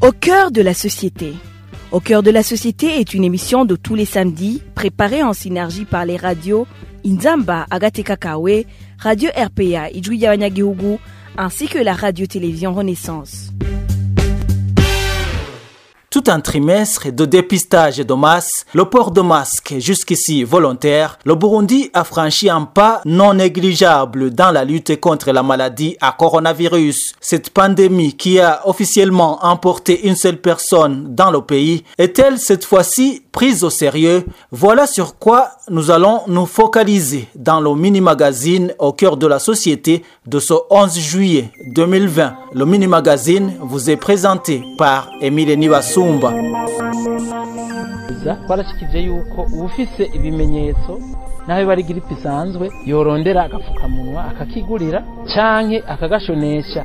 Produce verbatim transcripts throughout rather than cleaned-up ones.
Au cœur de la société. Au cœur de la société est une émission de tous les samedis, préparée en synergie par les radios Inzamba, Agatekakawe, Radio R P A, Ijwi y'Abanyagihugu, ainsi que la radio-télévision Renaissance. Tout un trimestre de dépistage de masse, le port de masque jusqu'ici volontaire, le Burundi a franchi un pas non négligeable dans la lutte contre la maladie à coronavirus. Cette pandémie qui a officiellement emporté une seule personne dans le pays est-elle cette fois-ci prise au sérieux? Voilà sur quoi nous allons nous focaliser dans le mini-magazine au cœur de la société de ce onze juillet deux mille vingt. Le mini-magazine vous est présenté par Emile Nibasumba. Barashikije yuko ufise ibimenyetso nawe bari gripe isanzwe yorondera agafukamunwa akakigurira canke akagashonesha.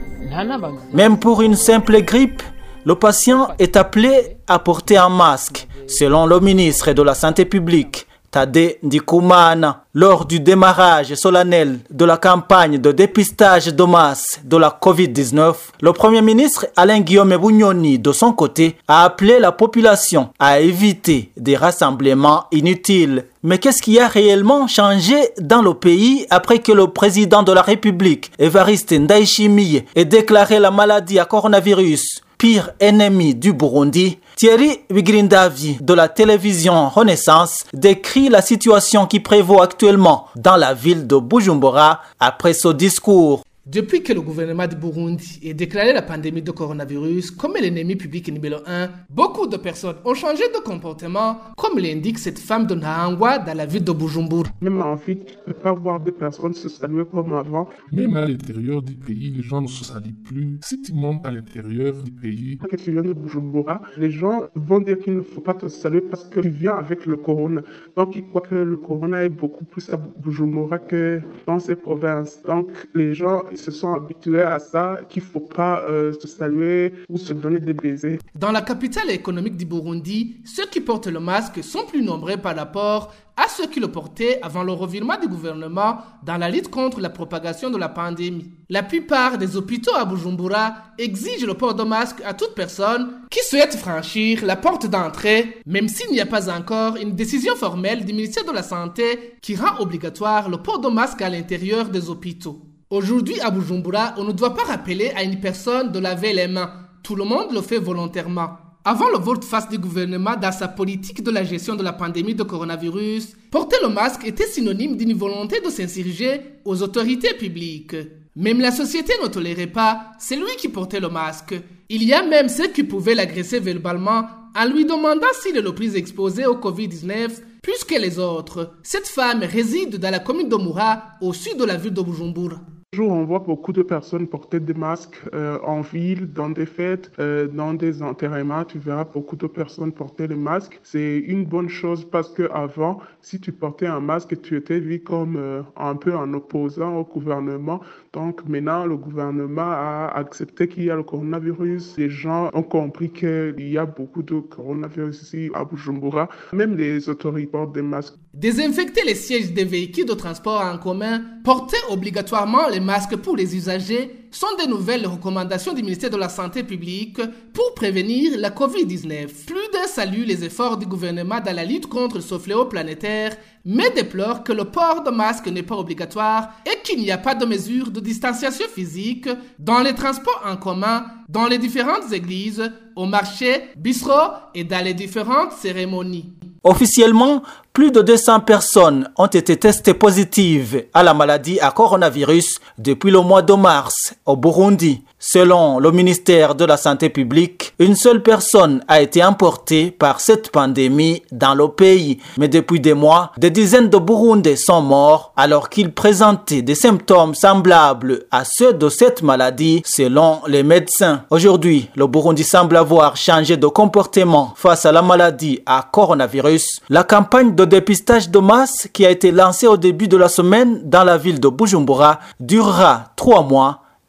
Même pour une simple grippe, le patient est appelé à porter un masque, selon le ministre de la Santé publique, Tade Ndikumana. Lors du démarrage solennel de la campagne de dépistage de masse de la covid dix-neuf, le Premier ministre Alain Guillaume Bunyoni, de son côté, a appelé la population à éviter des rassemblements inutiles. Mais qu'est-ce qui a réellement changé dans le pays après que le président de la République, Evariste Ndayishimiye, ait déclaré la maladie à coronavirus pire ennemi du Burundi? Thierry Bigrindavi de la télévision Renaissance décrit la situation qui prévaut actuellement dans la ville de Bujumbura après ce discours. Depuis que le gouvernement du Burundi ait déclaré la pandémie de coronavirus comme l'ennemi public numéro un, beaucoup de personnes ont changé de comportement, comme l'indique cette femme de Nahangwa dans la ville de Bujumbura. Même en fait, tu ne peux pas voir des personnes se saluer comme avant. Même à l'intérieur du pays, les gens ne se saluent plus. Si tu montes à l'intérieur du pays... Quand tu viens de Bujumbura, les gens vont dire qu'il ne faut pas te saluer parce que tu viens avec le corona. Donc ils croient que le corona est beaucoup plus à Bujumbura que dans ces provinces. Donc les gens se sont habitués à ça, qu'il ne faut pas euh, se saluer ou se donner des baisers. Dans la capitale économique du Burundi, ceux qui portent le masque sont plus nombreux par rapport à ceux qui le portaient avant le revirement du gouvernement dans la lutte contre la propagation de la pandémie. La plupart des hôpitaux à Bujumbura exigent le port de masque à toute personne qui souhaite franchir la porte d'entrée, même s'il n'y a pas encore une décision formelle du ministère de la Santé qui rend obligatoire le port de masque à l'intérieur des hôpitaux. Aujourd'hui, à Bujumbura, on ne doit pas rappeler à une personne de laver les mains. Tout le monde le fait volontairement. Avant le volte-face du gouvernement dans sa politique de la gestion de la pandémie de coronavirus, porter le masque était synonyme d'une volonté de s'insurger aux autorités publiques. Même la société ne tolérait pas celui qui portait le masque. Il y a même ceux qui pouvaient l'agresser verbalement en lui demandant s'il est le plus exposé au covid dix-neuf plus que les autres. Cette femme réside dans la commune de Moura, au sud de la ville de Bujumbura. Aujourd'hui, on voit beaucoup de personnes porter des masques euh, en ville, dans des fêtes, euh, dans des enterrements. Tu verras beaucoup de personnes porter les masques. C'est une bonne chose parce que avant, si tu portais un masque, tu étais vu comme euh, un peu un opposant au gouvernement. Donc maintenant, le gouvernement a accepté qu'il y a le coronavirus. Les gens ont compris qu'il y a beaucoup de coronavirus ici à Bujumbura. Même les autorités portent des masques. Désinfecter les sièges des véhicules de transport en commun, porter obligatoirement les masques pour les usagers sont des nouvelles recommandations du ministère de la Santé publique pour prévenir la covid dix-neuf. Plus d'un salue les efforts du gouvernement dans la lutte contre ce fléau planétaire, mais déplore que le port de masque n'est pas obligatoire et qu'il n'y a pas de mesures de distanciation physique dans les transports en commun, dans les différentes églises, au marché, bistrots et dans les différentes cérémonies. Officiellement, plus de deux cents personnes ont été testées positives à la maladie à coronavirus depuis le mois de mars au Burundi. Selon le ministère de la Santé publique, une seule personne a été emportée par cette pandémie dans le pays. Mais depuis des mois, des dizaines de Burundais sont morts alors qu'ils présentaient des symptômes semblables à ceux de cette maladie, selon les médecins. Aujourd'hui, le Burundi semble avoir changé de comportement face à la maladie à coronavirus. La campagne de dépistage de masse qui a été lancée au début de la semaine dans la ville de Bujumbura durera trois mois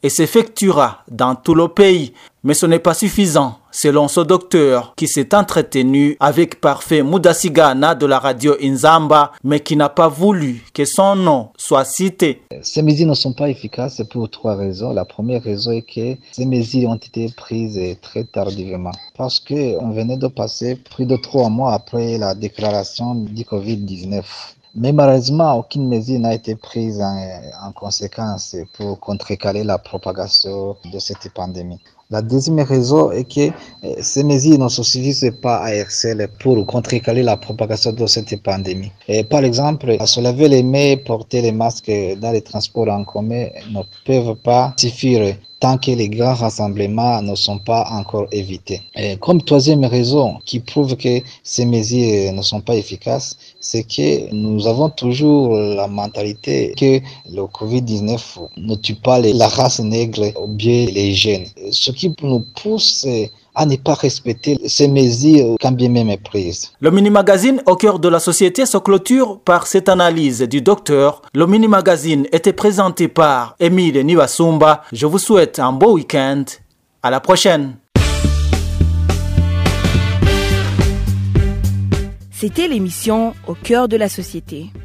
et s'effectuera dans tout le pays. Mais ce n'est pas suffisant, selon ce docteur qui s'est entretenu avec Parfait Mudasigana de la radio Inzamba, mais qui n'a pas voulu que son nom soit cité. Ces mesures ne sont pas efficaces pour trois raisons. La première raison est que ces mesures ont été prises très tardivement, parce qu'on venait de passer plus de trois mois après la déclaration du covid dix-neuf. Mais malheureusement, aucune mesure n'a été prise en, en conséquence pour contrecarrer la propagation de cette pandémie. La deuxième raison est que ces mesures ne se suffisent pas à R C L pour contrecarrer la propagation de cette pandémie. Et par exemple, se laver les mains, porter les masques dans les transports en commun ne peuvent pas suffire tant que les grands rassemblements ne sont pas encore évités. Et comme troisième raison qui prouve que ces mesures ne sont pas efficaces, c'est que nous avons toujours la mentalité que le covid dix-neuf ne tue pas les, la race nègre ou bien les jeunes. Ce qui nous pousse à ne pas respecter ces mesures quand bien même prises. Le mini-magazine au cœur de la société se clôture par cette analyse du docteur. Le mini-magazine était présenté par Émile Nivasumba. Je vous souhaite un beau week-end. À la prochaine. C'était l'émission Au cœur de la société.